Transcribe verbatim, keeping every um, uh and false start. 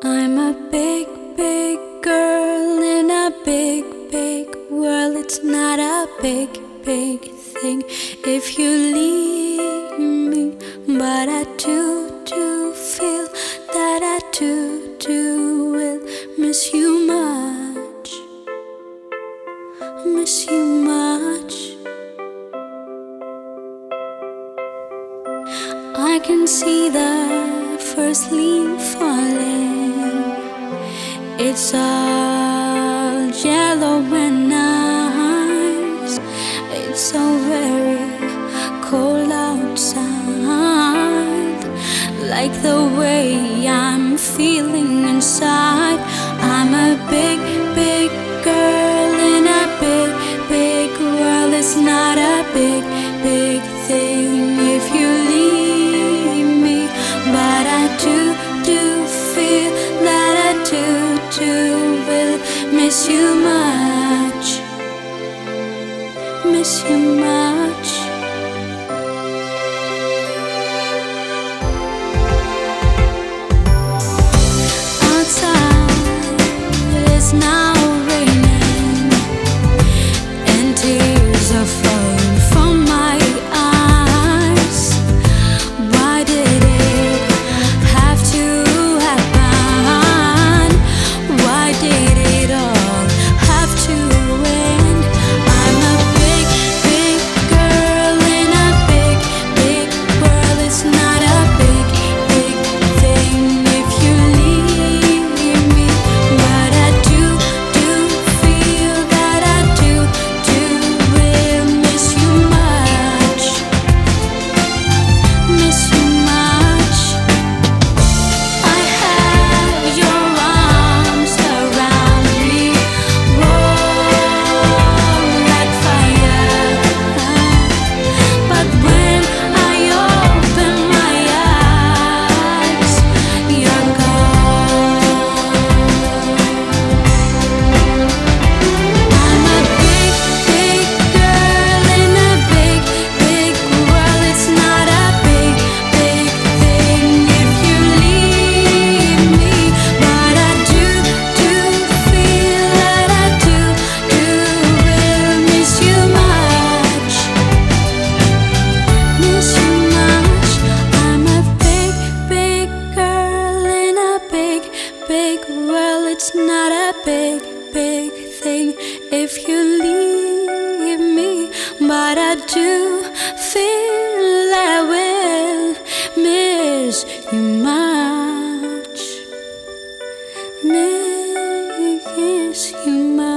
I'm a big, big girl in a big, big world. It's not a big, big thing if you leave me, but I do, do feel that I do, do will miss you much, miss you much. I can see the first leaf falling. It's all yellow and nice. It's so very cold outside, like the way I'm feeling inside. I'm a big, big girl in a big, big world. It's not a big, big thing if you leave me, but I do, do feel that I do, do will miss you much, miss you much. Outside it's now raining and tears are falling from my eyes. Why did it have to happen? Why did it all have to end? I'm a big, big girl in a big, big world. It's not a big, big thing if you leave me, but I do, do feel that I do, do will miss you much, miss you much. I have your arms around me, warm like fire, but when I open my eyes, you're gone. I'm a big, big girl in a big, big world. It's not a big, big thing if you leave me, but I do, do feel that I do, do will miss you much, miss you much. I'm a big, big girl in a big, big world. It's not a big, big thing if you leave me, but I do feel I will miss you much, miss you much.